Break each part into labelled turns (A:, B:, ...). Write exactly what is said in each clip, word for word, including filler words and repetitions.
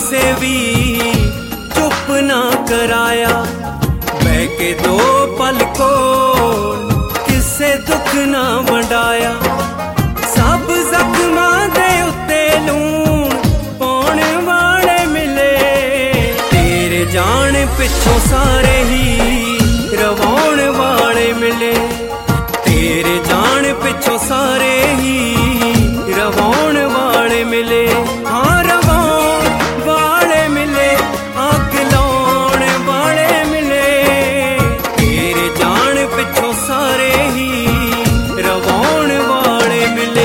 A: किसे भी चुप ना कराया, बह के दो पल को किसे दुख ना वंडाया। सब जख्मां दे उत्ते लूण पाउण वाले मिले, तेरे जान पिछों सारे ही रवाउण वाले मिले, तेरे जान पिछों सारे ही रवाउण वाले मिले। हाँ रवाउण वाले मिले, अग लाउण वाले मिले, तेरे जान पिछों सारे ही रवाउण वाले मिले।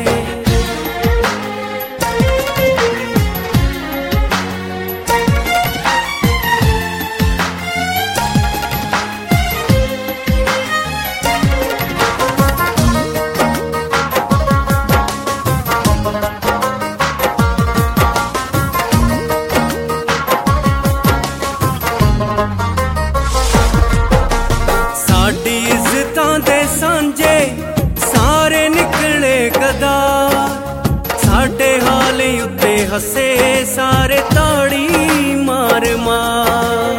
A: साडी इज्जतां दे सांझे सारे निकले गद्दार, साडे हाल उत्ते हसे सारे ताड़ी मार मार।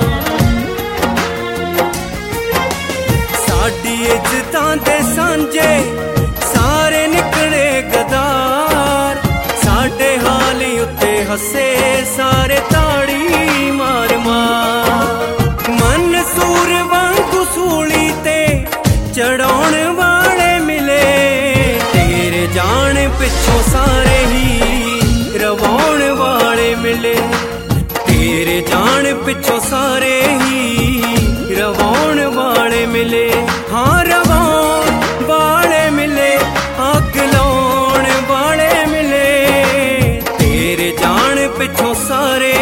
A: साडी इज्जतां दे सांझे सारे निकले गद्दार, साडे हाल उत्ते हसे सारे ताड़ी मार मार। मनसूर वांगू सूली ते चढ़ाउण वाले मिले, तेरे जान पिछों सारे ही रवाउण वाले मिले, तेरे जान पिछों सारे ही रवाउण वाले मिले। हाँ रवाउण वाले मिले, अग लाउण वाले मिले, तेरे जान पिछों सारे